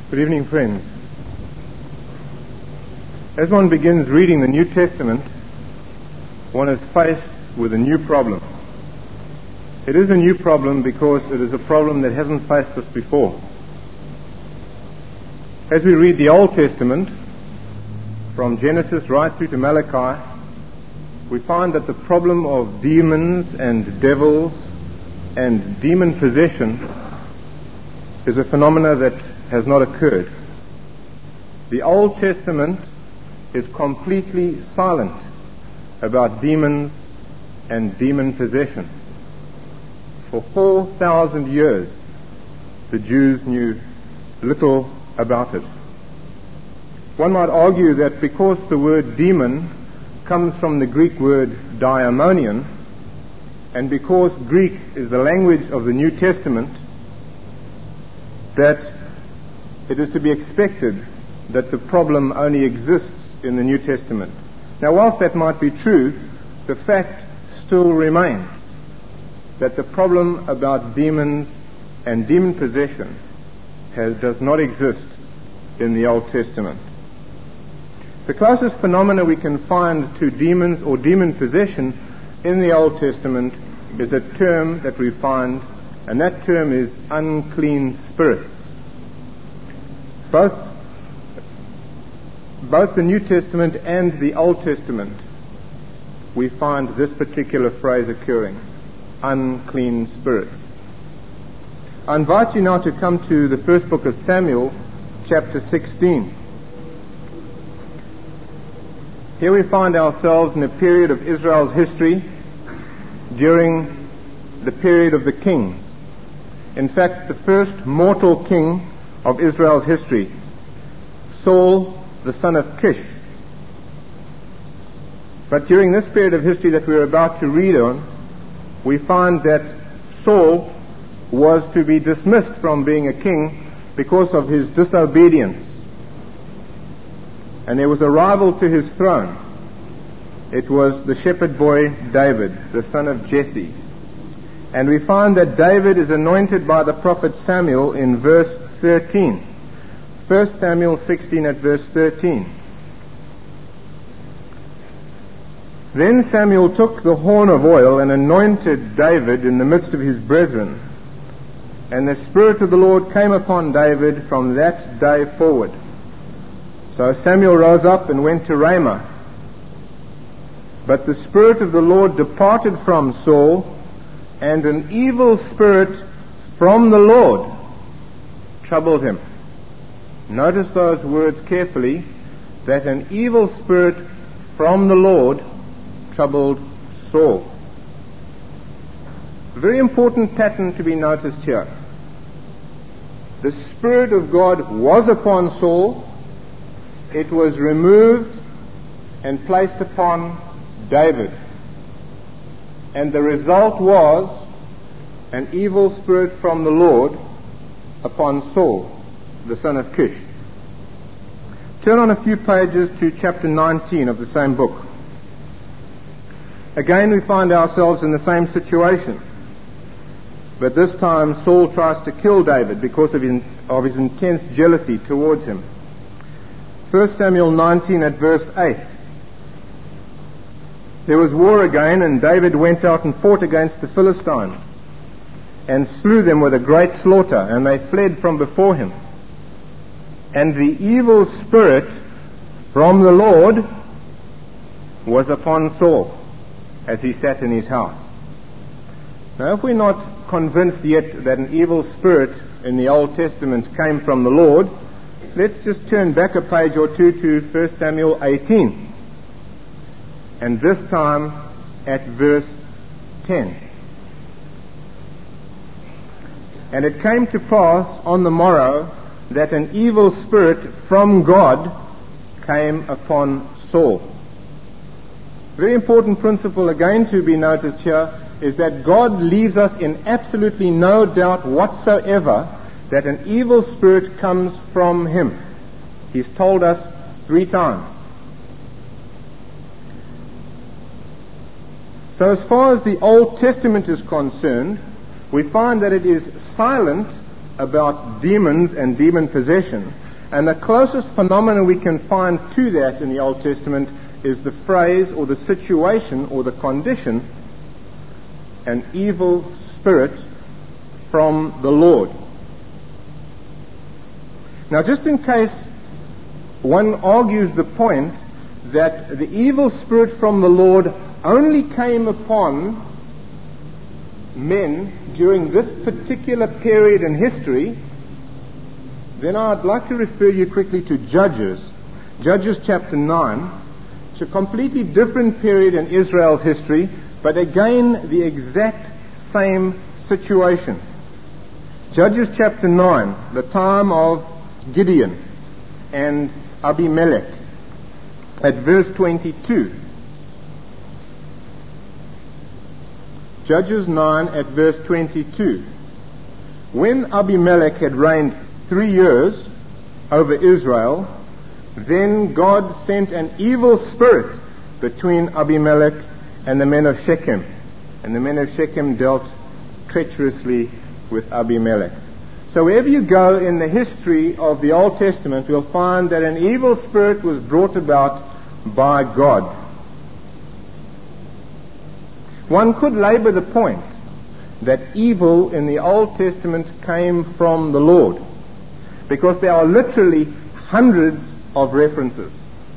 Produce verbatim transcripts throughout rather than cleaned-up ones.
Good evening, friends. As one begins reading the New Testament, one is faced with a new problem. It is a new problem because it is a problem that hasn't faced us before. As we read the Old Testament, from Genesis right through to Malachi, we find that the problem of demons and devils and demon possession is a phenomena that has not occurred. The Old Testament is completely silent about demons and demon possession. For four thousand years, the Jews knew little about it. One might argue that because the word demon comes from the Greek word daimonion, and because Greek is the language of the New Testament, that it is to be expected that the problem only exists in the New Testament. Now, whilst that might be true, the fact still remains that the problem about demons and demon possession has, does not exist in the Old Testament. The closest phenomena we can find to demons or demon possession in the Old Testament is a term that we find, and that term is unclean spirits. Both, both the New Testament and the Old Testament, we find this particular phrase occurring, unclean spirits. I invite you now to come to the first book of Samuel, chapter sixteen. Here we find ourselves in a period of Israel's history during the period of the kings. In fact, the first mortal king of Israel's history, Saul, the son of Kish. But during this period of history that we're about to read on, we find that Saul was to be dismissed from being a king because of his disobedience. And there was a rival to his throne. It was the shepherd boy David, the son of Jesse. And we find that David is anointed by the prophet Samuel in verse thirteen. First Samuel sixteen at verse thirteen. Then Samuel took the horn of oil and anointed David in the midst of his brethren. And the Spirit of the Lord came upon David from that day forward. So Samuel rose up and went to Ramah. But the Spirit of the Lord departed from Saul, and an evil spirit from the Lord troubled him. Notice those words carefully, that an evil spirit from the Lord troubled Saul. A very important pattern to be noticed here. The Spirit of God was upon Saul. It was removed and placed upon David. And the result was an evil spirit from the Lord upon Saul, the son of Kish. Turn on a few pages to chapter nineteen of the same book. Again, we find ourselves in the same situation. But this time Saul tries to kill David because of his, of his intense jealousy towards him. First Samuel nineteen at verse eight. There was war again, and David went out and fought against the Philistines, and slew them with a great slaughter, and they fled from before him. And the evil spirit from the Lord was upon Saul, as he sat in his house. Now, if we're not convinced yet that an evil spirit in the Old Testament came from the Lord, let's just turn back a page or two to First Samuel eighteen. And this time at verse ten. And it came to pass on the morrow that an evil spirit from God came upon Saul. Very important principle again to be noticed here is that God leaves us in absolutely no doubt whatsoever that an evil spirit comes from him. He's told us three times. So as far as the Old Testament is concerned, we find that it is silent about demons and demon possession. And the closest phenomenon we can find to that in the Old Testament is the phrase or the situation or the condition, an evil spirit from the Lord. Now, just in case one argues the point that the evil spirit from the Lord only came upon men during this particular period in history, then I'd like to refer you quickly to Judges. Judges chapter nine. It's a completely different period in Israel's history, but again the exact same situation. Judges chapter nine, the time of Gideon and Abimelech, at verse twenty-two. Judges nine at verse twenty-two. When Abimelech had reigned three years over Israel, then God sent an evil spirit between Abimelech and the men of Shechem. And the men of Shechem dealt treacherously with Abimelech. So wherever you go in the history of the Old Testament, you'll find that an evil spirit was brought about by God. One could labor the point that evil in the Old Testament came from the Lord, because there are literally hundreds of references.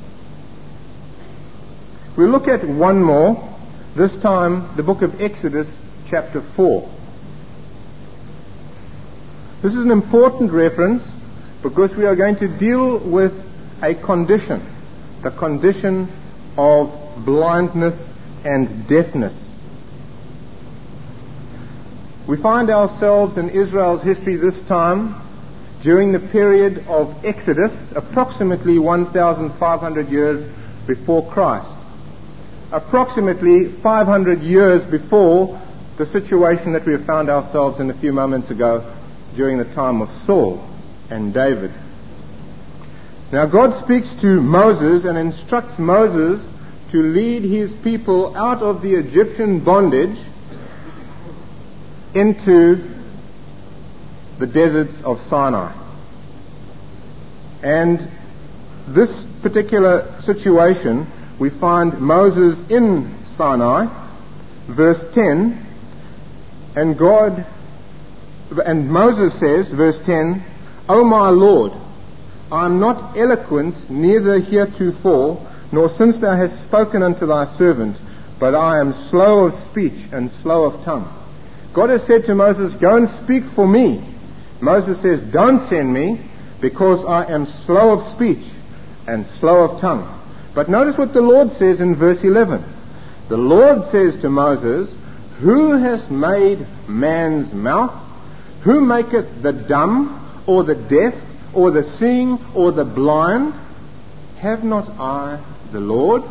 We'll look at one more, this time the book of Exodus chapter four. This is an important reference because we are going to deal with a condition, the condition of blindness and deafness. We find ourselves in Israel's history this time during the period of Exodus, approximately one thousand five hundred years before Christ. Approximately five hundred years before the situation that we have found ourselves in a few moments ago during the time of Saul and David. Now God speaks to Moses and instructs Moses to lead his people out of the Egyptian bondage into the deserts of Sinai. And this particular situation, we find Moses in Sinai, verse ten, and God, and Moses says, verse ten, O my Lord, I am not eloquent, neither heretofore, nor since thou hast spoken unto thy servant, but I am slow of speech and slow of tongue. God has said to Moses, go and speak for me. Moses says, don't send me, because I am slow of speech and slow of tongue. But notice what the Lord says in verse eleven. The Lord says to Moses, who has made man's mouth? Who maketh the dumb, or the deaf, or the seeing, or the blind? Have not I the Lord?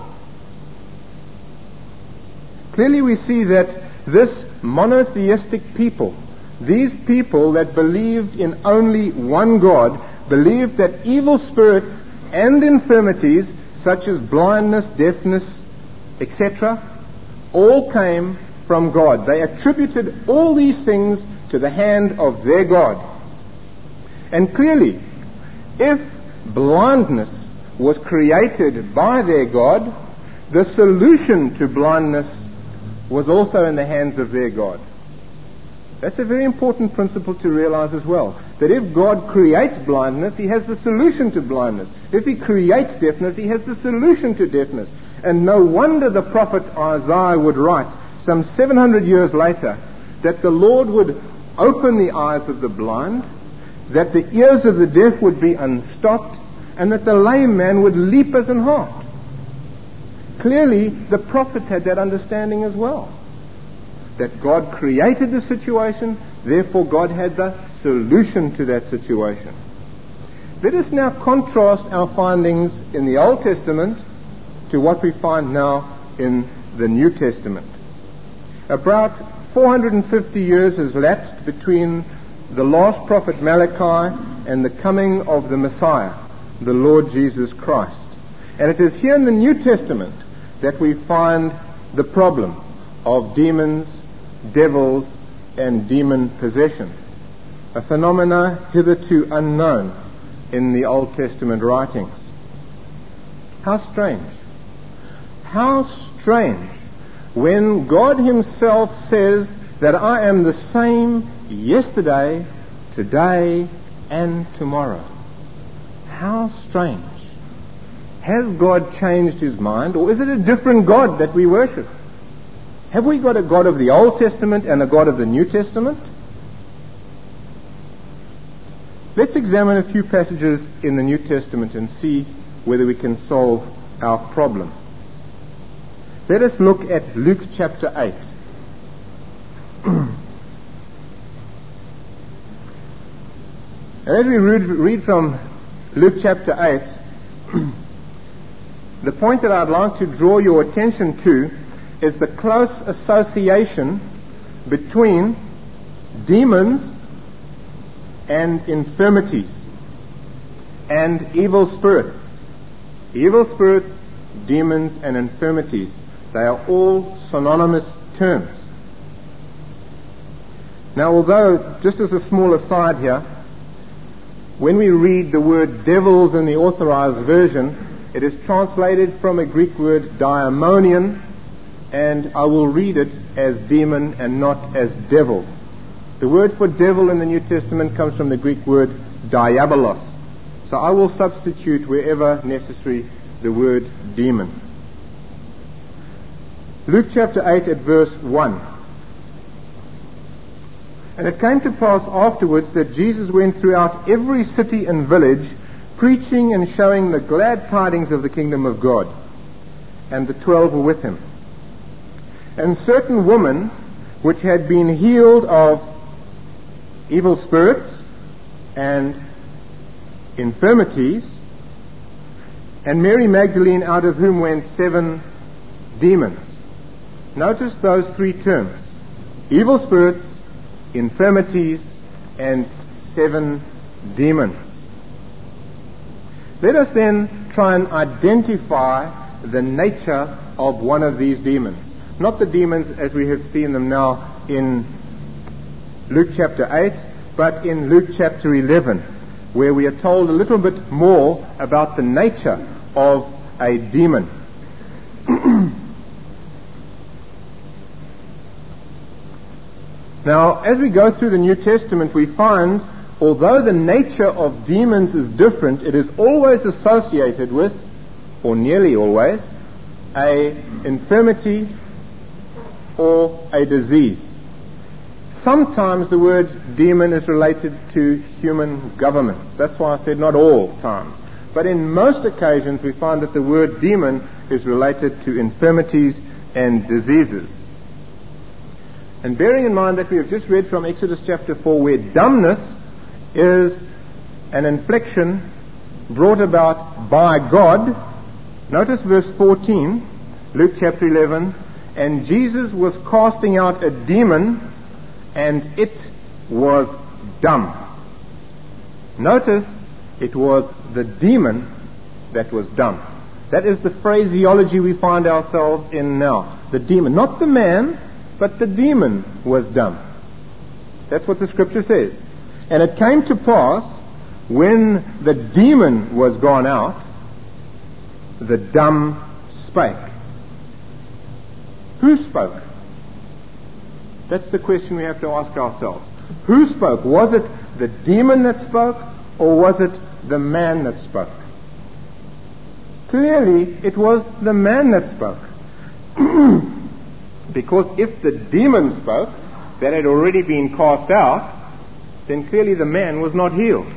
Clearly we see that this monotheistic people, these people that believed in only one God, believed that evil spirits and infirmities such as blindness, deafness, et cetera, all came from God. They attributed all these things to the hand of their God. And clearly, if blindness was created by their God, the solution to blindness was also in the hands of their God. That's a very important principle to realize as well. That if God creates blindness, He has the solution to blindness. If He creates deafness, He has the solution to deafness. And no wonder the prophet Isaiah would write, some seven hundred years later, that the Lord would open the eyes of the blind, that the ears of the deaf would be unstopped, and that the lame man would leap as an hart. Clearly, the prophets had that understanding as well. That God created the situation, therefore God had the solution to that situation. Let us now contrast our findings in the Old Testament to what we find now in the New Testament. About four hundred fifty years has lapsed between the last prophet Malachi and the coming of the Messiah, the Lord Jesus Christ. And it is here in the New Testament that we find the problem of demons, devils, and demon possession. a phenomena hitherto unknown in the Old Testament writings. How strange. How strange when God himself says that I am the same yesterday, today, and tomorrow. How strange. Has God changed his mind, or is it a different God that we worship? Have we got a God of the Old Testament and a God of the New Testament? Let's examine a few passages in the New Testament and see whether we can solve our problem. Let us look at Luke chapter eight. As we read, read from Luke chapter eight, the point that I'd like to draw your attention to is the close association between demons and infirmities and evil spirits. Evil spirits, demons, and infirmities, they are all synonymous terms. Now, although, just as a small aside here, when we read the word devils in the Authorized Version, it is translated from a Greek word daimonion, and I will read it as demon and not as devil. The word for devil in the New Testament comes from the Greek word diabolos. So I will substitute wherever necessary the word demon. Luke chapter eight at verse one. And it came to pass afterwards that Jesus went throughout every city and village, preaching and showing the glad tidings of the kingdom of God. And the twelve were with him. And certain women which had been healed of evil spirits and infirmities, and Mary Magdalene, out of whom went seven demons. Notice those three terms: evil spirits, infirmities, and seven demons. Let us then try and identify the nature of one of these demons. Not the demons as we have seen them now in Luke chapter eight, but in Luke chapter eleven, where we are told a little bit more about the nature of a demon. Now, as we go through the New Testament, we find, although the nature of demons is different, it is always associated with, or nearly always, a infirmity or a disease. Sometimes the word demon is related to human governments. That's why I said not all times. But in most occasions we find that the word demon is related to infirmities and diseases. And bearing in mind that we have just read from Exodus chapter four, where dumbness is an infliction brought about by God, notice verse fourteen, Luke chapter eleven, and Jesus was casting out a demon, and it was dumb. Notice it was the demon that was dumb. That is the phraseology we find ourselves in now. The demon, not the man, but the demon was dumb. That's what the scripture says. And it came to pass, when the demon was gone out, the dumb spake. Who spoke? That's the question we have to ask ourselves. Who spoke? Was it the demon that spoke, or was it the man that spoke? Clearly, it was the man that spoke. Because if the demon spoke, that had already been cast out, then clearly the man was not healed.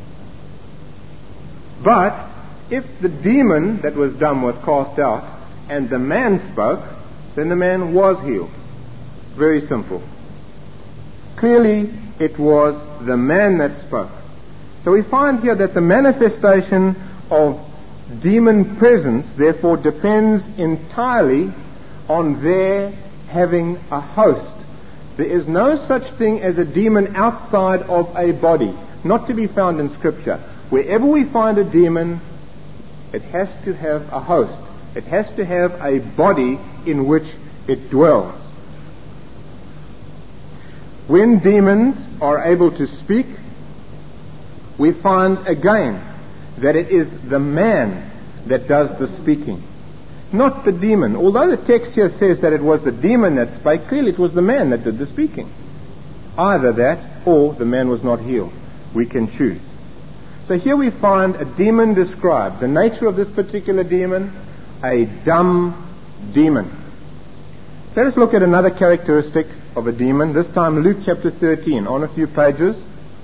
But if the demon that was dumb was cast out, and the man spoke, then the man was healed. Very simple. Clearly, it was the man that spoke. So we find here that the manifestation of demon presence, therefore, depends entirely on their having a host. There is no such thing as a demon outside of a body, not to be found in Scripture. Wherever we find a demon, it has to have a host. It has to have a body in which it dwells. when demons are able to speak, we find again that it is the man that does the speaking, not the demon. Although the text here says that it was the demon that spake, clearly it was the man that did the speaking. Either that or the man was not healed. We can choose. So here we find a demon described. The nature of this particular demon, a dumb demon. Let us look at another characteristic of a demon, this time Luke chapter thirteen, on a few pages.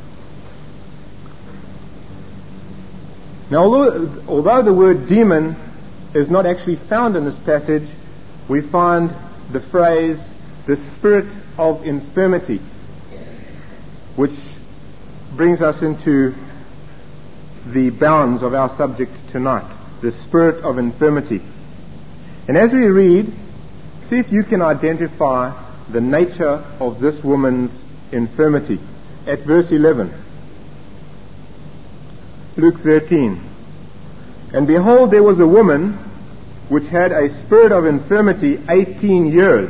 Now, although, although the word demon is not actually found in this passage, we find the phrase, the spirit of infirmity, which brings us into the bounds of our subject tonight, the spirit of infirmity. And as we read, see if you can identify the nature of this woman's infirmity. At verse eleven, Luke thirteen. And behold, there was a woman which had a spirit of infirmity eighteen years,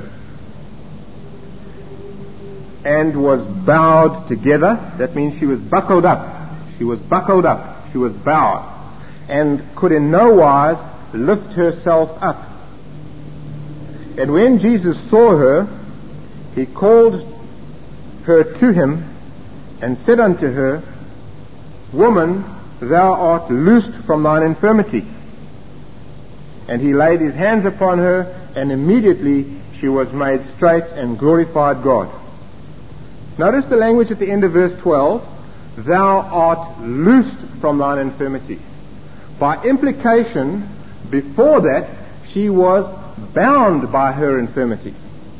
and was bowed together. That means she was buckled up. She was buckled up. She was bowed, and could in no wise lift herself up. And when Jesus saw her, he called her to him, and said unto her, Woman, thou art loosed from thine infirmity. And he laid his hands upon her, and immediately she was made straight and glorified God. Notice the language at the end of verse twelve. Thou art loosed from thine infirmity. By implication, before that, she was bound by her infirmity.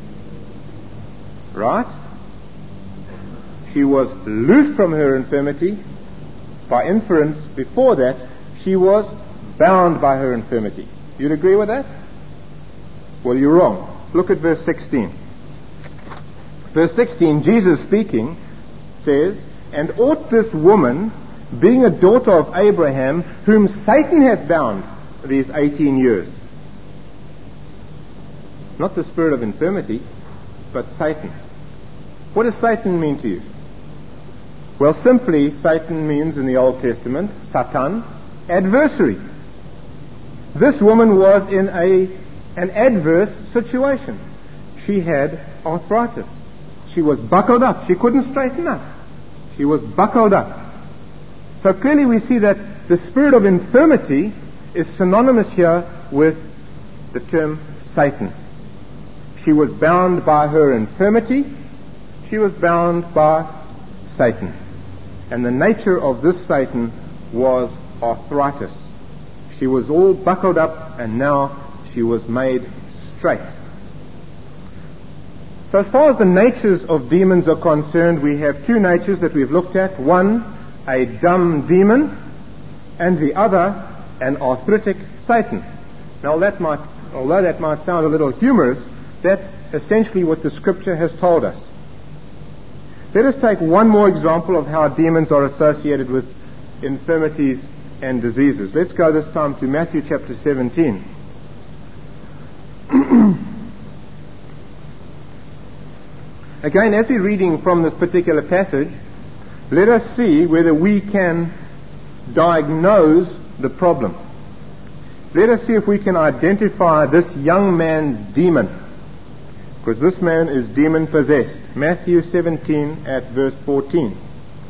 Right? She was loosed from her infirmity. By inference, before that, she was bound by her infirmity. You'd agree with that? Well, you're wrong. Look at verse sixteen. Verse sixteen, Jesus speaking, says, And ought this woman, being a daughter of Abraham, whom Satan hath bound these eighteen years. Not the spirit of infirmity, but Satan. What does Satan mean to you? Well, simply, Satan means in the Old Testament, Satan, adversary. This woman was in a an adverse situation. She had arthritis. She was buckled up. She couldn't straighten up. She was buckled up. So clearly we see that the spirit of infirmity is synonymous here with the term Satan. She was bound by her infirmity. She was bound by Satan. And the nature of this Satan was arthritis. She was all buckled up, and now she was made straight. So as far as the natures of demons are concerned, we have two natures that we've looked at. One, a dumb demon, and the other, an arthritic Satan. Now that might, although that might sound a little humorous, that's essentially what the Scripture has told us. Let us take one more example of how demons are associated with infirmities and diseases. Let's go this time to Matthew chapter seventeen. Again, as we're reading from this particular passage, let us see whether we can diagnose the problem. Let us see if we can identify this young man's demon. Because this man is demon-possessed. Matthew seventeen at verse fourteen.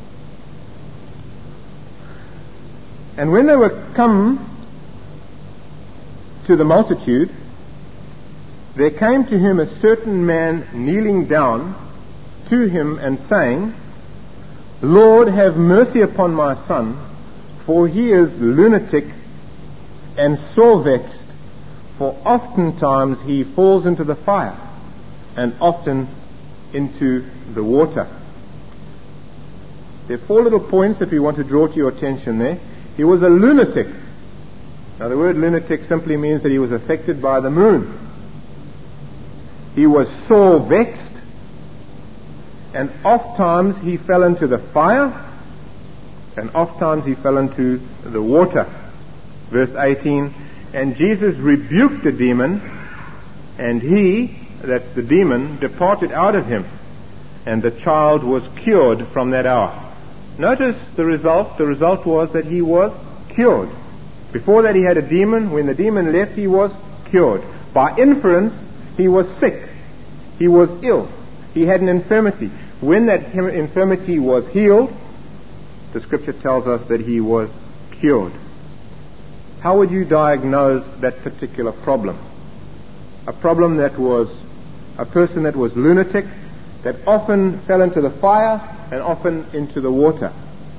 And when they were come to the multitude, there came to him a certain man kneeling down to him and saying, Lord, have mercy upon my son, for he is lunatic and sore vexed, for oftentimes he falls into the fire, and often into the water. There are four little points that we want to draw to your attention there. He was a lunatic. Now the word lunatic simply means that he was affected by the moon. He was sore vexed, and oft times he fell into the fire, and oft times he fell into the water. Verse eighteen, and Jesus rebuked the demon, and he, that's the demon, departed out of him, and the child was cured from that hour. Notice the result. The result was that he was cured. Before that he had a demon. When the demon left, he was cured. By inference, he was sick. He was ill. He had an infirmity. When that infirmity was healed, the scripture tells us that he was cured. How would you diagnose that particular problem? A problem that was a person that was lunatic, that often fell into the fire and often into the water.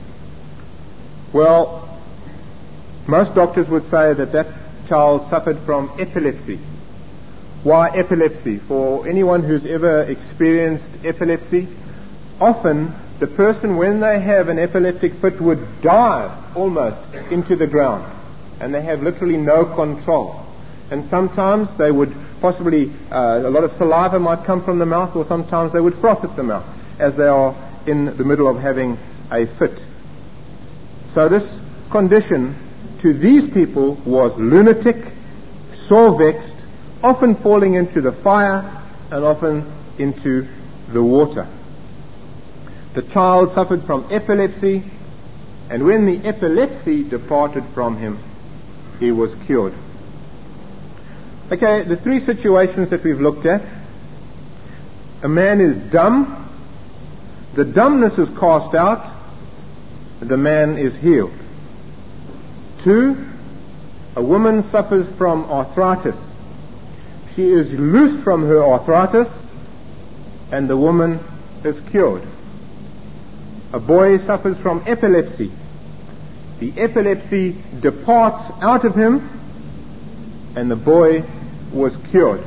Well, most doctors would say that that child suffered from epilepsy. Why epilepsy? For anyone who's ever experienced epilepsy, often the person, when they have an epileptic fit, would dive almost into the ground, and they have literally no control. And sometimes they would possibly, uh, a lot of saliva might come from the mouth, or sometimes they would froth at the mouth as they are in the middle of having a fit. So this condition to these people was lunatic, sore vexed, often falling into the fire and often into the water. The child suffered from epilepsy, and when the epilepsy departed from him, he was cured. Okay, the three situations that we've looked at. A man is dumb. The dumbness is cast out. The man is healed. Two, a woman suffers from arthritis. She is loosed from her arthritis, and the woman is cured. A boy suffers from epilepsy. The epilepsy departs out of him, and the boy was cured.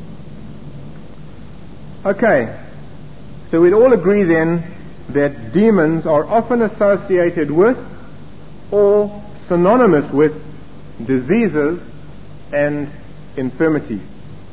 Okay, so we'd all agree then that demons are often associated with or synonymous with diseases and infirmities.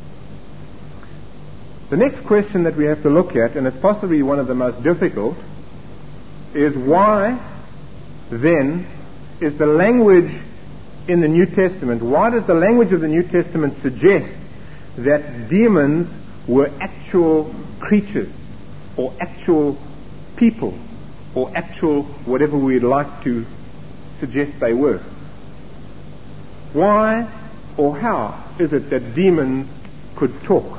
The next question that we have to look at, and it's possibly one of the most difficult, is why then is the language in the New Testament, why does the language of the New Testament suggest that demons were actual creatures or actual people or actual whatever we'd like to suggest they were? Why or how is it that demons could talk?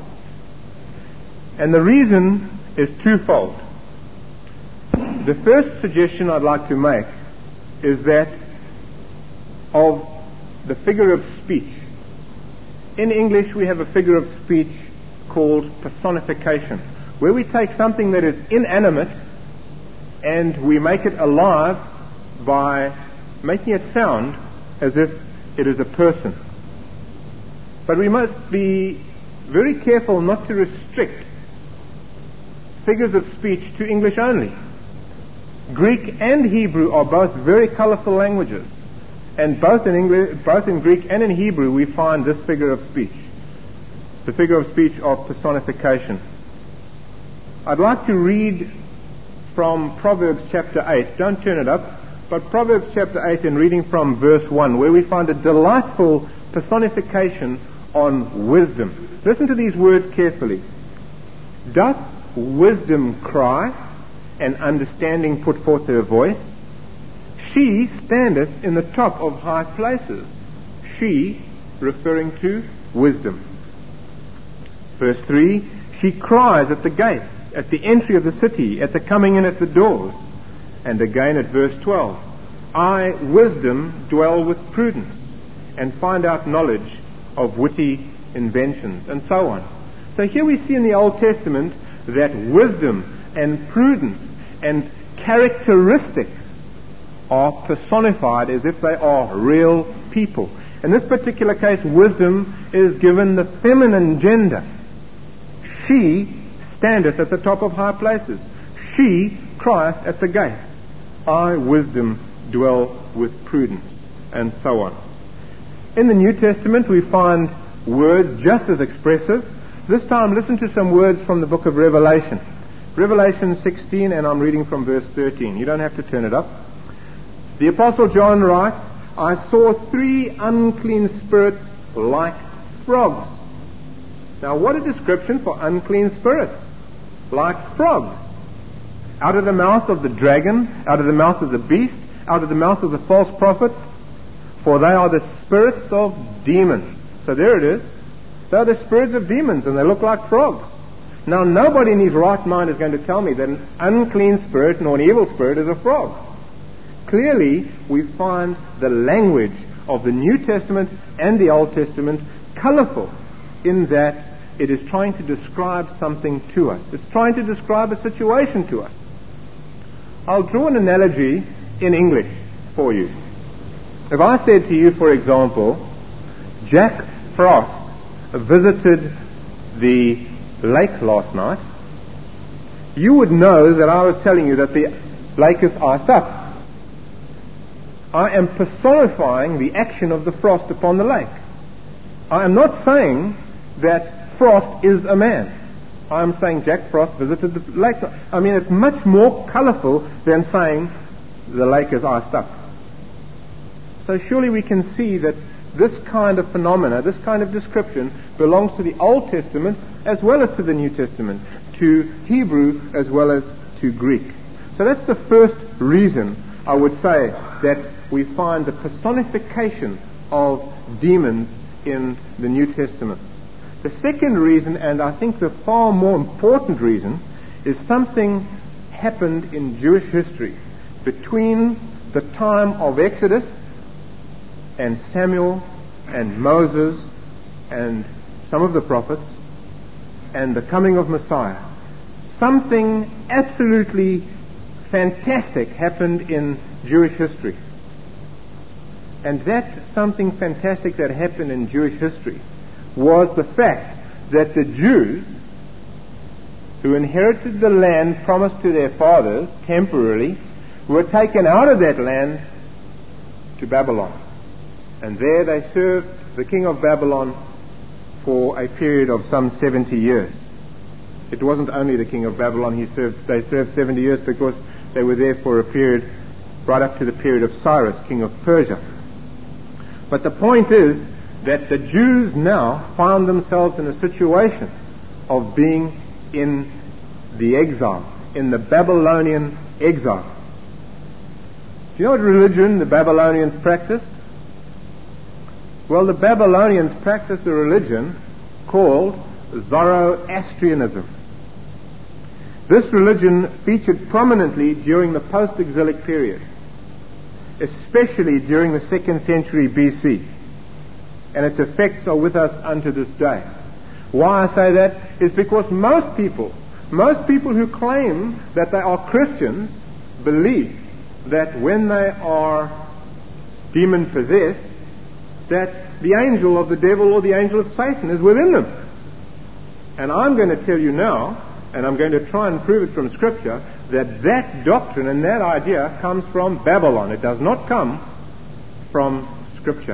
And the reason is twofold. The first suggestion I'd like to make is that of the figure of speech. In English we have a figure of speech called personification, where we take something that is inanimate and we make it alive by making it sound as if it is a person. But we must be very careful not to restrict figures of speech to English only. Greek and Hebrew are both very colorful languages, and both in English, both in Greek and in Hebrew we find this figure of speech, the figure of speech of personification. I'd like to read from Proverbs chapter eight. Don't turn it up, but Proverbs chapter eight, and reading from verse one, where we find a delightful personification on wisdom. Listen to these words carefully. Doth wisdom cry, and understanding put forth her voice? She standeth in the top of high places. She, referring to wisdom. Verse three, she cries at the gates, at the entry of the city, at the coming in at the doors. And again at verse twelve, I, wisdom, dwell with prudence, and find out knowledge of witty inventions, and so on. So here we see in the Old Testament that wisdom and prudence and characteristics are personified as if they are real people. In this particular case, wisdom is given the feminine gender. She standeth at the top of high places. She crieth at the gates. I, wisdom, dwell with prudence, and so on. In the New Testament we find words just as expressive. This time listen to some words from the book of Revelation. Revelation sixteen, and I'm reading from verse thirteen. You don't have to turn it up. The Apostle John writes, I saw three unclean spirits like frogs. Now what a description for unclean spirits. Like frogs. Out of the mouth of the dragon, out of the mouth of the beast, out of the mouth of the false prophet, for they are the spirits of demons. So there it is. They are the spirits of demons, and they look like frogs. Now, nobody in his right mind is going to tell me that an unclean spirit nor an evil spirit is a frog. Clearly, we find the language of the New Testament and the Old Testament colorful in that it is trying to describe something to us. It's trying to describe a situation to us. I'll draw an analogy in English for you. If I said to you, for example, Jack Frost visited the lake last night, you would know that I was telling you that the lake is iced up. I am personifying the action of the frost upon the lake. I am not saying that Frost is a man. I am saying Jack Frost visited the lake. I mean, it's much more colorful than saying the lake is iced up. So surely we can see that this kind of phenomena, this kind of description, belongs to the Old Testament as well as to the New Testament, to Hebrew as well as to Greek. So that's the first reason I would say that we find the personification of demons in the New Testament. The second reason, and I think the far more important reason, is something happened in Jewish history between the time of Exodus and Samuel and Moses and some of the prophets and the coming of Messiah. Something absolutely fantastic happened in Jewish history. And that something fantastic that happened in Jewish history was the fact that the Jews, who inherited the land promised to their fathers temporarily, were taken out of that land to Babylon. And there they served the king of Babylon for a period of some seventy years. It wasn't only the king of Babylon he served, they served seventy years because they were there for a period right up to the period of Cyrus, king of Persia. But the point is that the Jews now found themselves in a situation of being in the exile, in the Babylonian exile. Do you know what religion the Babylonians practiced? Well, the Babylonians practiced a religion called Zoroastrianism. This religion featured prominently during the post-exilic period, especially during the second century B C. And its effects are with us unto this day. Why I say that is because most people, most people who claim that they are Christians believe that when they are demon-possessed, that the angel of the devil or the angel of Satan is within them. And I'm going to tell you now, and I'm going to try and prove it from Scripture, that that doctrine and that idea comes from Babylon. It does not come from Scripture.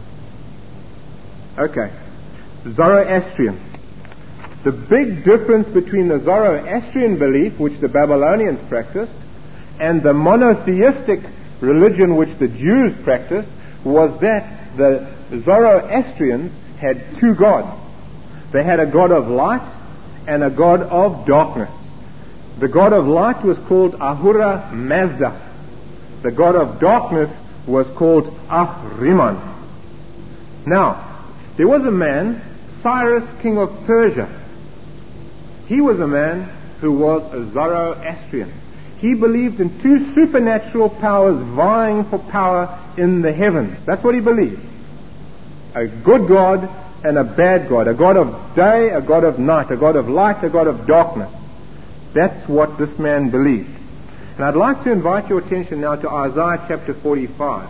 Okay. Zoroastrian. The big difference between the Zoroastrian belief, which the Babylonians practiced, and the monotheistic religion which the Jews practiced, was that the Zoroastrians had two gods. They had a god of light and a god of darkness. The god of light was called Ahura Mazda. The god of darkness was called Ahriman. Now, there was a man, Cyrus, king of Persia. He was a man who was a Zoroastrian. He believed in two supernatural powers vying for power in the heavens. That's what he believed. A good God and a bad God. A God of day, a God of night. A God of light, a God of darkness. That's what this man believed. And I'd like to invite your attention now to Isaiah chapter forty-five.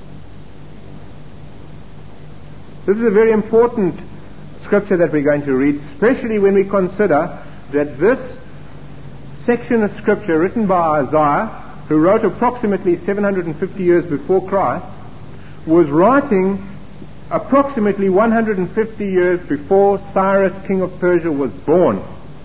This is a very important scripture that we're going to read, especially when we consider that this section of scripture written by Isaiah, who wrote approximately seven hundred fifty years before Christ, was writing approximately one hundred fifty years before Cyrus, king of Persia, was born.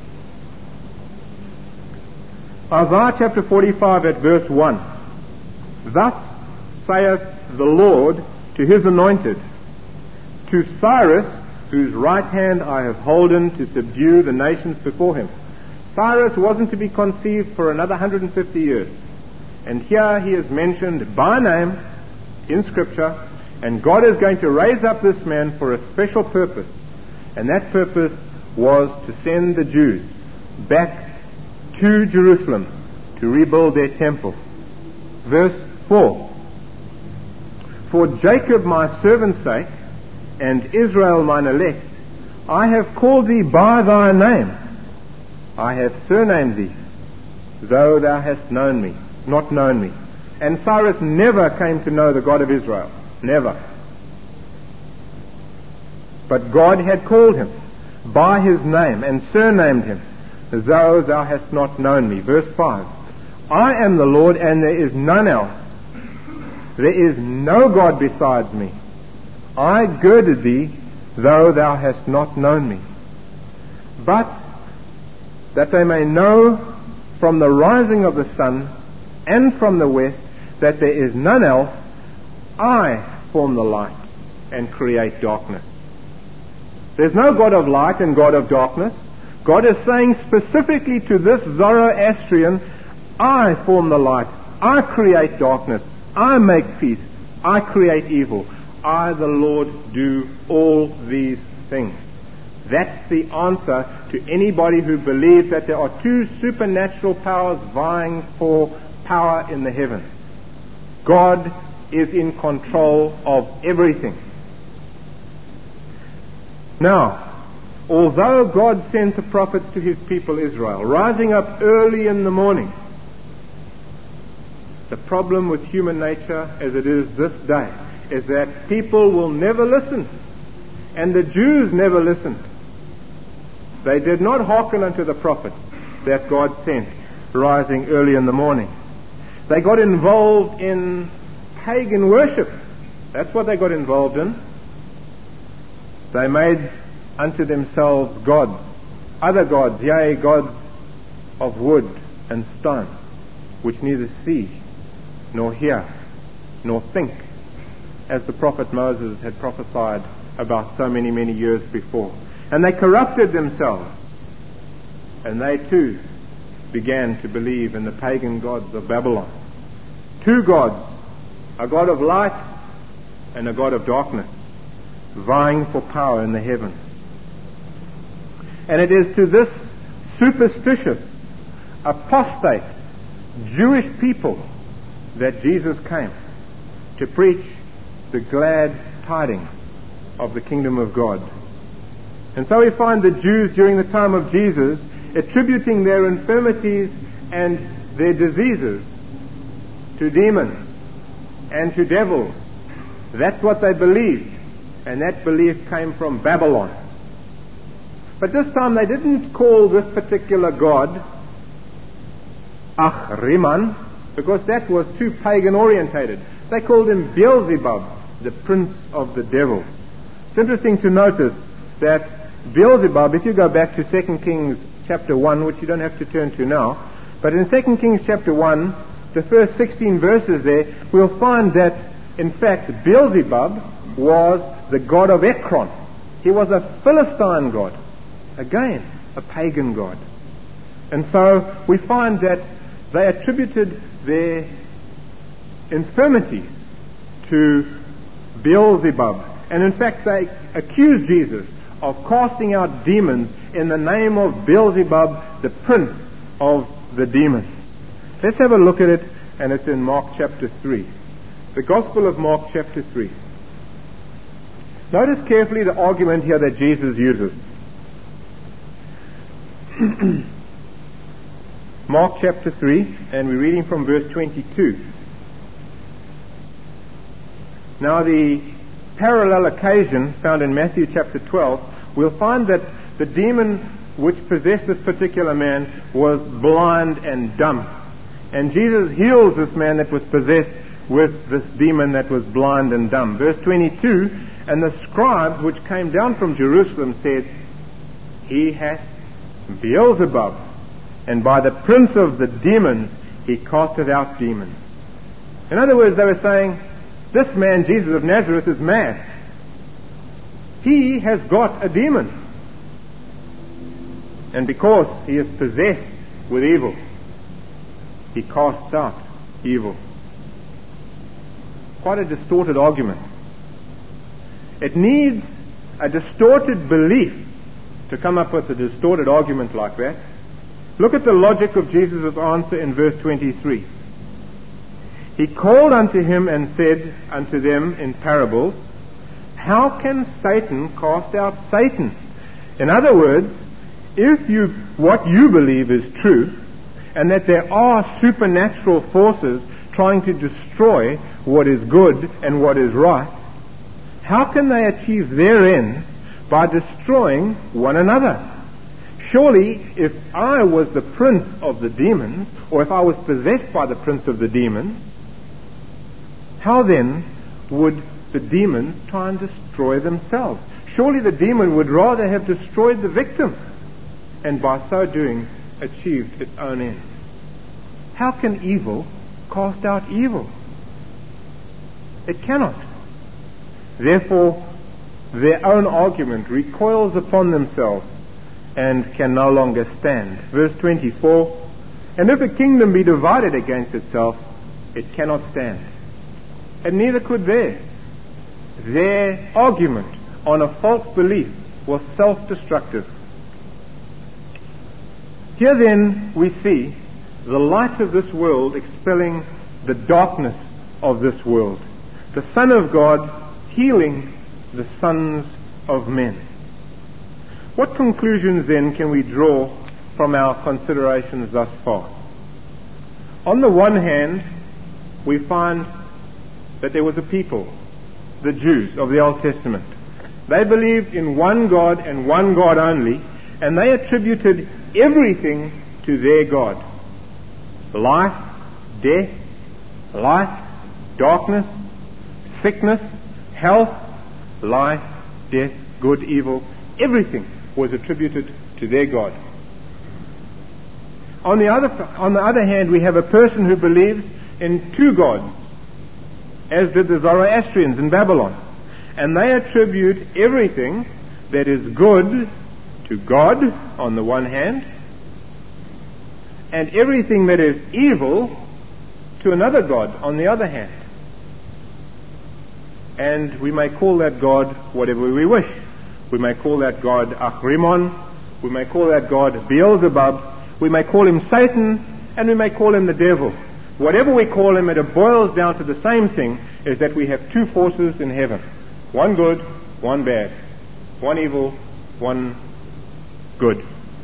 Isaiah chapter forty-five at verse one. Thus saith the Lord to his anointed, to Cyrus, whose right hand I have holden to subdue the nations before him, Cyrus wasn't to be conceived for another one hundred fifty years. And here he is mentioned by name in Scripture, and God is going to raise up this man for a special purpose. And that purpose was to send the Jews back to Jerusalem to rebuild their temple. Verse four. For Jacob my servant's sake, and Israel mine elect, I have called thee by thy name. I have surnamed thee, though thou hast known me, not known me. And Cyrus never came to know the God of Israel. Never. But God had called him by his name and surnamed him, though thou hast not known me. Verse five. I am the Lord, and there is none else. There is no God besides me. I girded thee, though thou hast not known me. But that they may know from the rising of the sun and from the west that there is none else, I form the light and create darkness. There's no God of light and God of darkness. God is saying specifically to this Zoroastrian, I form the light, I create darkness, I make peace, I create evil. I, the Lord, do all these things. That's the answer to anybody who believes that there are two supernatural powers vying for power in the heavens. God is in control of everything. Now, although God sent the prophets to his people Israel, rising up early in the morning, the problem with human nature as it is this day is that people will never listen. And the Jews never listened. They did not hearken unto the prophets that God sent rising early in the morning. They got involved in pagan worship. That's what they got involved in. They made unto themselves gods, other gods, yea, gods of wood and stone, which neither see, nor hear, nor think, as the prophet Moses had prophesied about so many, many years before. And they corrupted themselves. And they too began to believe in the pagan gods of Babylon. Two gods, a god of light and a god of darkness, vying for power in the heavens. And it is to this superstitious, apostate, Jewish people that Jesus came to preach the glad tidings of the kingdom of God. And so we find the Jews during the time of Jesus attributing their infirmities and their diseases to demons and to devils. That's what they believed, and that belief came from Babylon. But this time they didn't call this particular god Ahriman, because that was too pagan orientated. They called him Beelzebub, the prince of the devils. It's interesting to notice that Beelzebub, if you go back to Second Kings chapter one, which you don't have to turn to now, but in Second Kings chapter one, the first sixteen verses there, we'll find that, in fact, Beelzebub was the god of Ekron. He was a Philistine god. Again, a pagan god. And so we find that they attributed their infirmities to Beelzebub. And in fact, they accused Jesus of casting out demons in the name of Beelzebub, the prince of the demons. Let's have a look at it, and it's in Mark chapter three. The Gospel of Mark chapter three. Notice carefully the argument here that Jesus uses. Mark chapter three, and we're reading from verse twenty-two. Now the parallel occasion found in Matthew chapter twelve, we'll find that the demon which possessed this particular man was blind and dumb. And Jesus heals this man that was possessed with this demon that was blind and dumb. Verse twenty-two, and the scribes which came down from Jerusalem said, He hath Beelzebub, and by the prince of the demons he casteth out demons. In other words, they were saying, this man, Jesus of Nazareth, is mad. He has got a demon. And because he is possessed with evil. He casts out evil. Quite a distorted argument. It needs a distorted belief to come up with a distorted argument like that. Look at the logic of Jesus' answer in verse twenty-three. He called unto him and said unto them in parables, how can Satan cast out Satan? In other words, if you what you believe is true, and that there are supernatural forces trying to destroy what is good and what is right, how can they achieve their ends by destroying one another? Surely, if I was the prince of the demons, or if I was possessed by the prince of the demons, how then would the demons try and destroy themselves? Surely the demon would rather have destroyed the victim, and by so doing achieved its own end. How can evil cast out evil? It cannot. Therefore, their own argument recoils upon themselves and can no longer stand. Verse twenty-four, and if a kingdom be divided against itself, it cannot stand. And neither could theirs. Their argument on a false belief was self-destructive. Here then we see the light of this world expelling the darkness of this world. The Son of God healing the sons of men. What conclusions then can we draw from our considerations thus far? On the one hand, we find that there was a people, the Jews of the Old Testament. They believed in one God and one God only, and they attributed everything to their God. Life, death, light, darkness, sickness, health, life, death, good, evil, everything was attributed to their God. On the other, on the other hand, we have a person who believes in two gods, as did the Zoroastrians in Babylon. And they attribute everything that is good to God on the one hand, and everything that is evil to another God on the other hand. And we may call that God whatever we wish. We may call that God Achrimon, we may call that God Beelzebub, we may call him Satan, and we may call him the devil. Whatever we call him, it boils down to the same thing, is that we have two forces in heaven. One good, one bad. One evil, one good.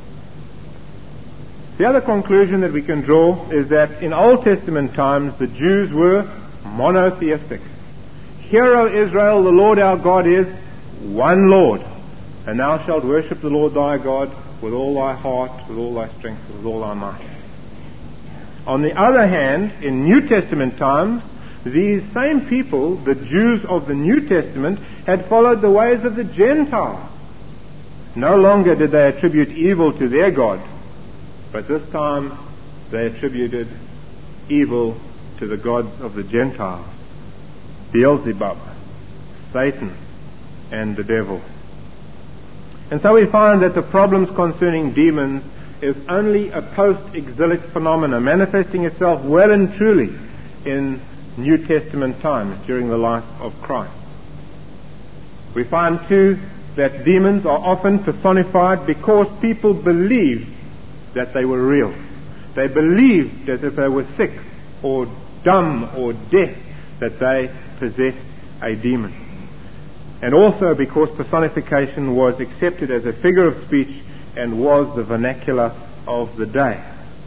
The other conclusion that we can draw is that in Old Testament times the Jews were monotheistic. Hear, O Israel, the Lord our God is one Lord, and thou shalt worship the Lord thy God with all thy heart, with all thy strength, with all thy might. On the other hand, in New Testament times, these same people, the Jews of the New Testament, had followed the ways of the Gentiles. No longer did they attribute evil to their God, but this time they attributed evil to the gods of the Gentiles. Beelzebub, Satan, and the devil. And so we find that the problems concerning demons is only a post-exilic phenomena, manifesting itself well and truly in New Testament times during the life of Christ. We find too that demons are often personified because people believed that they were real. They believed that if they were sick or dumb or deaf, that they possessed a demon. And also because personification was accepted as a figure of speech and was the vernacular of the day.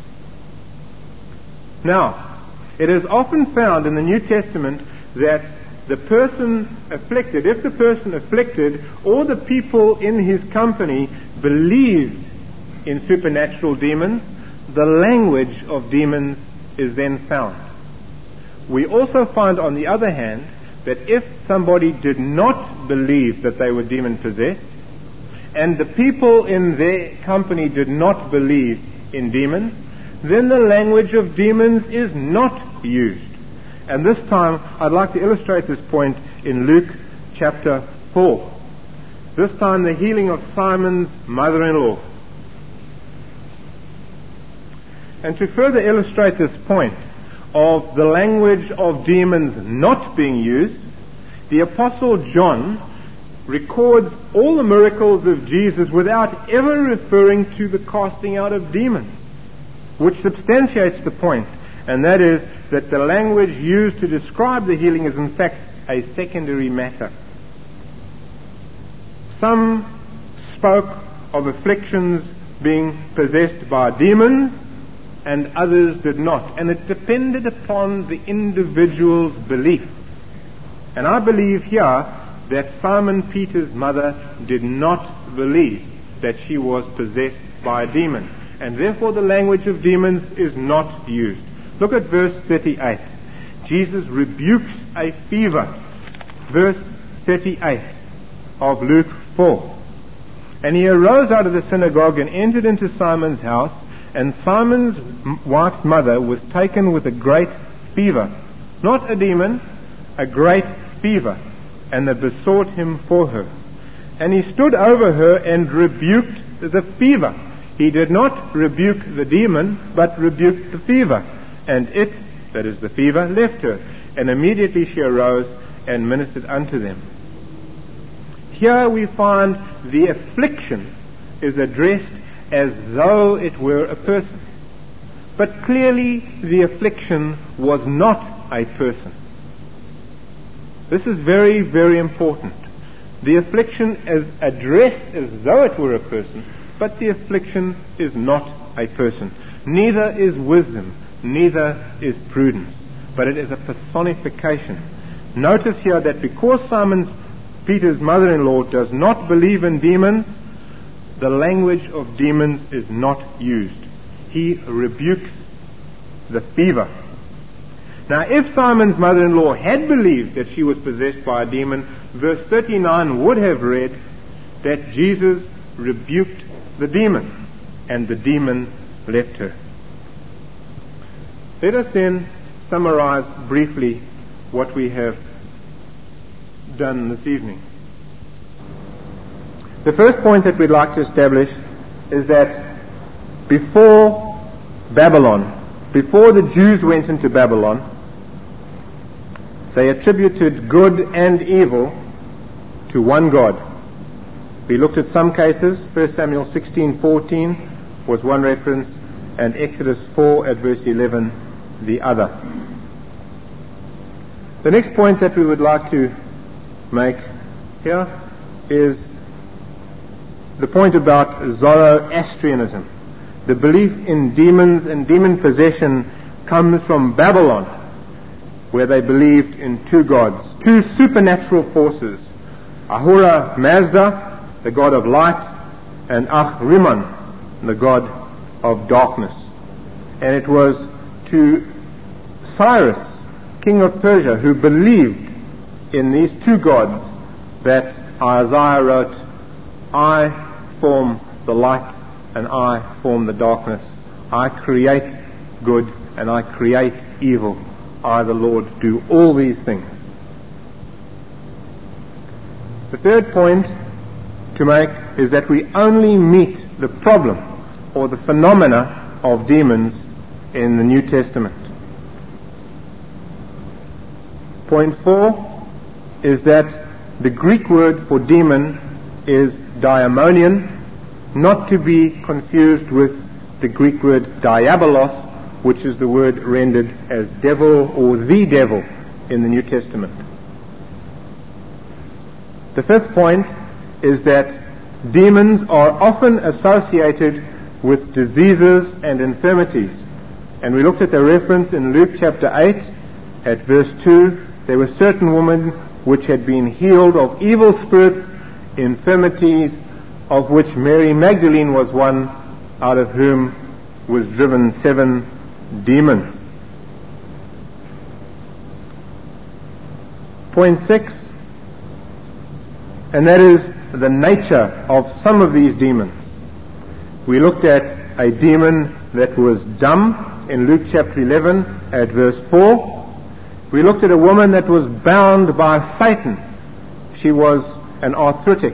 Now, it is often found in the New Testament that the person afflicted, if the person afflicted or the people in his company believed in supernatural demons, the language of demons is then found. We also find, on the other hand, that if somebody did not believe that they were demon-possessed, and the people in their company did not believe in demons, then the language of demons is not used. And this time, I'd like to illustrate this point in Luke chapter four. This time, the healing of Simon's mother-in-law. And to further illustrate this point of the language of demons not being used, the Apostle John records all the miracles of Jesus without ever referring to the casting out of demons, which substantiates the point, and that is that the language used to describe the healing is in fact a secondary matter. Some spoke of afflictions being possessed by demons, and others did not, and it depended upon the individual's belief. And I believe here that Simon Peter's mother did not believe that she was possessed by a demon, and therefore the language of demons is not used. Look at verse thirty-eight. Jesus rebukes a fever. Verse thirty-eight of Luke four. And he arose out of the synagogue and entered into Simon's house, and Simon's wife's mother was taken with a great fever. Not a demon, a great fever. And they besought him for her. And he stood over her and rebuked the fever. He did not rebuke the demon, but rebuked the fever. And it, that is the fever, left her. And immediately she arose and ministered unto them. Here we find the affliction is addressed as though it were a person. But clearly the affliction was not a person. This is very, very important. The affliction is addressed as though it were a person, but the affliction is not a person. Neither is wisdom, neither is prudence, but it is a personification. Notice here that because Simon Peter's mother-in-law does not believe in demons, the language of demons is not used. He rebukes the fever. Now, if Simon's mother-in-law had believed that she was possessed by a demon, verse thirty-nine would have read that Jesus rebuked the demon, and the demon left her. Let us then summarize briefly what we have done this evening. The first point that we'd like to establish is that before Babylon, before the Jews went into Babylon, they attributed good and evil to one God. We looked at some cases. First Samuel sixteen fourteen was one reference, and Exodus four at verse eleven the other. The next point that we would like to make here is the point about Zoroastrianism. The belief in demons and demon possession comes from Babylon, where they believed in two gods, two supernatural forces, Ahura Mazda, the god of light, and Ahriman, the god of darkness. And it was to Cyrus, king of Persia, who believed in these two gods, that Isaiah wrote, I form the light and I form the darkness. I create good and I create evil. I, the Lord, do all these things. The third point to make is that we only meet the problem or the phenomena of demons in the New Testament. Point four is that the Greek word for demon is daimonion, not to be confused with the Greek word diabolos, which is the word rendered as devil or the devil in the New Testament. The fifth point is that demons are often associated with diseases and infirmities. And we looked at the reference in Luke chapter eight at verse two. There were certain women which had been healed of evil spirits, infirmities, of which Mary Magdalene was one, out of whom was driven seven demons. Point six, and that is the nature of some of these demons. We looked at a demon that was dumb in Luke chapter eleven at verse four. We looked at a woman that was bound by Satan. She was an arthritic.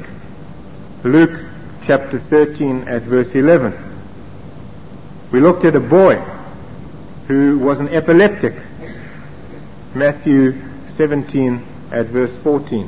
Luke chapter thirteen at verse eleven. We looked at a boy who was an epileptic. Matthew seventeen at verse fourteen.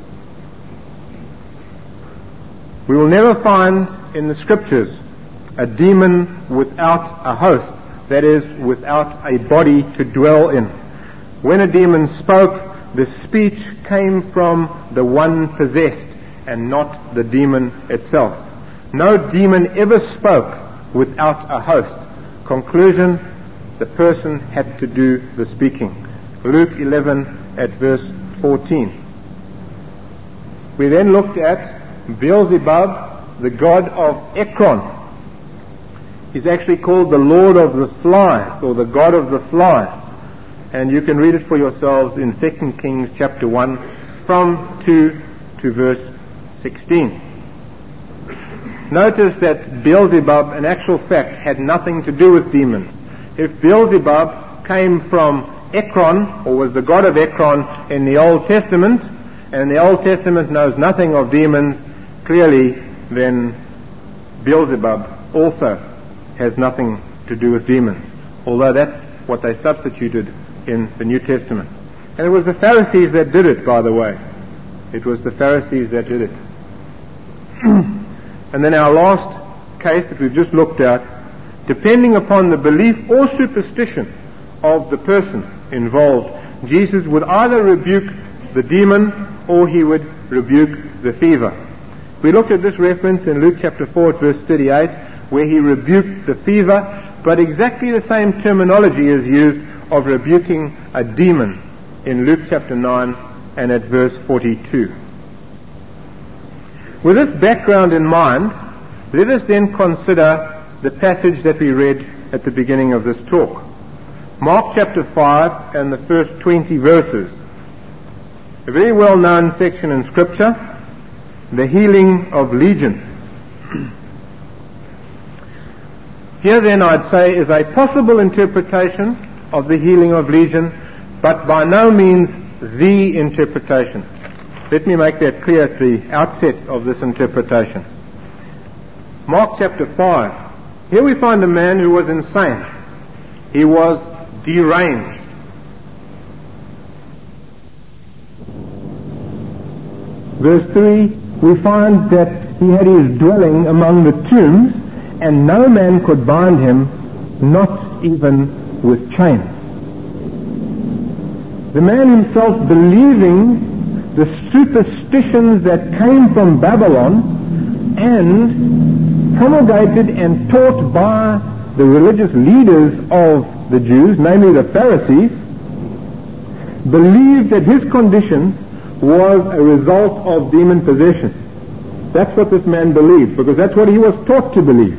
We will never find in the scriptures a demon without a host, that is, without a body to dwell in. When a demon spoke, the speech came from the one possessed and not the demon itself. No demon ever spoke without a host. Conclusion, the person had to do the speaking. Luke eleven at verse fourteen. We then looked at Beelzebub, the god of Ekron. He's actually called the Lord of the Flies, or the God of the Flies. And you can read it for yourselves in Second Kings chapter one, from two to verse sixteen. Notice that Beelzebub, in actual fact, had nothing to do with demons. If Beelzebub came from Ekron, or was the god of Ekron in the Old Testament, and the Old Testament knows nothing of demons, clearly then Beelzebub also has nothing to do with demons, although that's what they substituted in the New Testament. And it was the Pharisees that did it, by the way. It was the Pharisees that did it. And then our last case that we've just looked at, depending upon the belief or superstition of the person involved, Jesus would either rebuke the demon or he would rebuke the fever. We looked at this reference in Luke chapter four at verse thirty-eight, where he rebuked the fever, but exactly the same terminology is used of rebuking a demon in Luke chapter nine and at verse forty-two. With this background in mind, let us then consider the passage that we read at the beginning of this talk. Mark chapter five and the first twenty verses. A very well-known section in Scripture, the healing of Legion. Here then, I'd say, is a possible interpretation of the healing of Legion, but by no means the interpretation. Let me make that clear at the outset of this interpretation. Mark chapter five. Here we find a man who was insane. He was deranged. Verse three, we find that he had his dwelling among the tombs, and no man could bind him, not even with chains. The man himself, believing the superstitions that came from Babylon and promulgated and taught by the religious leaders of the Jews, namely the Pharisees, believed that his condition was a result of demon possession. That's what this man believed, because that's what he was taught to believe.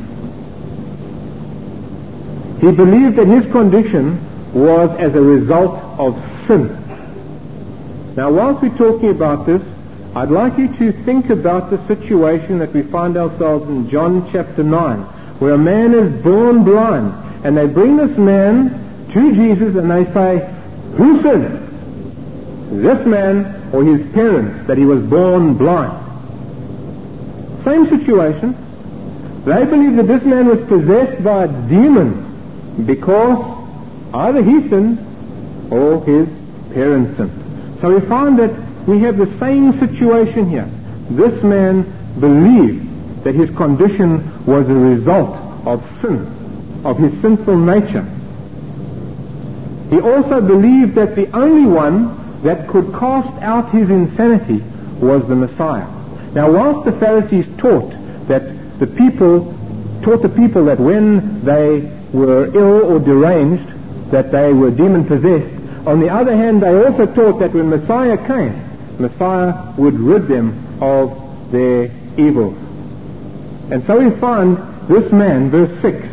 He believed that his condition was as a result of sin. Now, whilst we're talking about this, I'd like you to think about the situation that we find ourselves in John chapter nine, where a man is born blind, and they bring this man to Jesus and they say, who sinned? This man or his parents, that he was born blind? Same situation. They believe that this man was possessed by a demon because either he sinned or his parents sinned. So we find that we have the same situation here. This man believed that his condition was a result of sin, of his sinful nature. He also believed that the only one that could cast out his insanity was the Messiah. Now, whilst the Pharisees taught that the people, taught the people that when they were ill or deranged, that they were demon-possessed, on the other hand, they also taught that when Messiah came, Messiah would rid them of their evils. And so we find this man, verse six,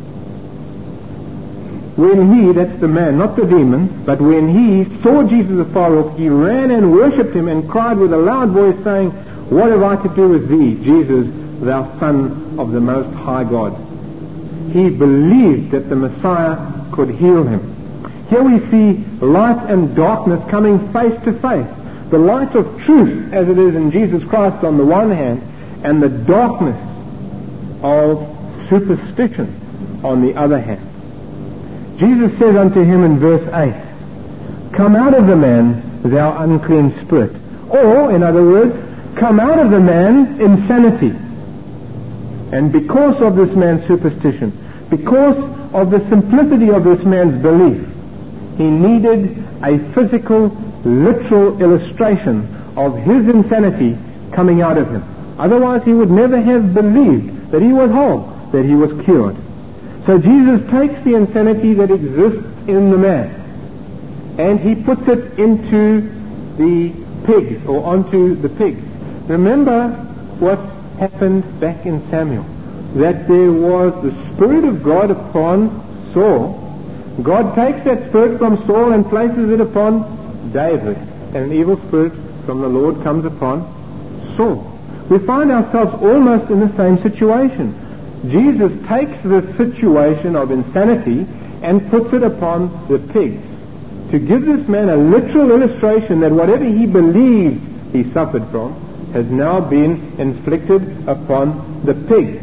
when he, that's the man, not the demon, but when he saw Jesus afar off, he ran and worshipped him and cried with a loud voice, saying, what have I to do with thee, Jesus, thou Son of the Most High God? He believed that the Messiah could heal him. Here we see light and darkness coming face to face. The light of truth, as it is in Jesus Christ on the one hand, and the darkness of superstition on the other hand. Jesus said unto him in verse eight, "Come out of the man, thou unclean spirit." Or, in other words, come out of the man, insanity. And because of this man's superstition, because of the simplicity of this man's belief, he needed a physical, literal illustration of his insanity coming out of him. Otherwise he would never have believed that he was whole, that he was cured. So Jesus takes the insanity that exists in the man and he puts it into the pigs, or onto the pigs. Remember what happened back in Samuel, that there was the Spirit of God upon Saul. God takes that spirit from Saul and places it upon David, and an evil spirit from the Lord comes upon Saul. We find ourselves almost in the same situation. Jesus takes the situation of insanity and puts it upon the pigs, to give this man a literal illustration that whatever he believed he suffered from has now been inflicted upon the pigs.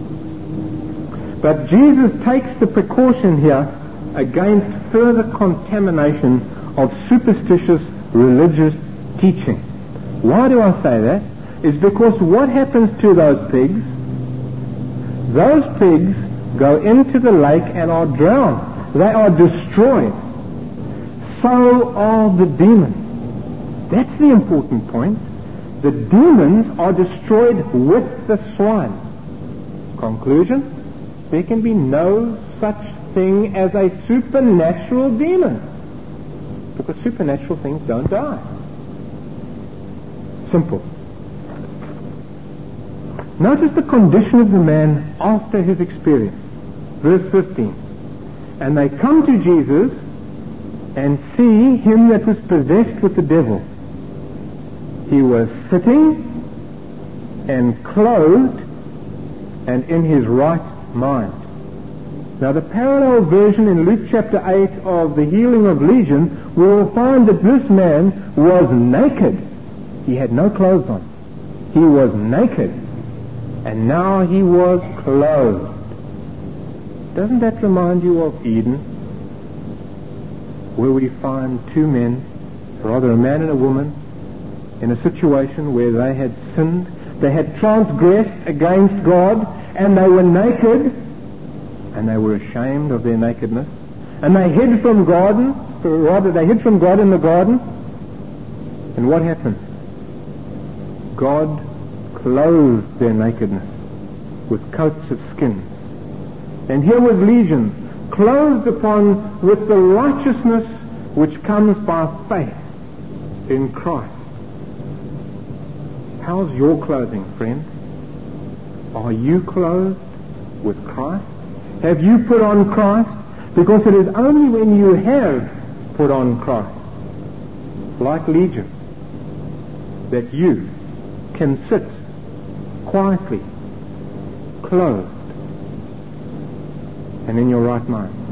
But Jesus takes the precaution here against further contamination of superstitious religious teaching. Why do I say that? It's because what happens to those pigs? Those pigs go into the lake and are drowned. They are destroyed. So are the demons. That's the important point. The demons are destroyed with the swine. Conclusion? There can be no such thing as a supernatural demon, because supernatural things don't die. Simple. Notice the condition of the man after his experience. Verse fifteen. And they come to Jesus and see him that was possessed with the devil. He was sitting and clothed and in his right mind. Now the parallel version in Luke chapter eight of the healing of Legion, we will find that this man was naked. He had no clothes on. He was naked. And now he was clothed. Doesn't that remind you of Eden, where we find two men, rather a man and a woman, in a situation where they had sinned, they had transgressed against God, and they were naked, and they were ashamed of their nakedness, and they hid from God, or rather they hid from God in the garden. And what happened? God clothed their nakedness with coats of skins. And here was Legion, clothed upon with the righteousness which comes by faith in Christ. How's your clothing, friend? Are you clothed with Christ? Have you put on Christ? Because it is only when you have put on Christ, like Legion, that you can sit quietly, clothed, and in your right mind.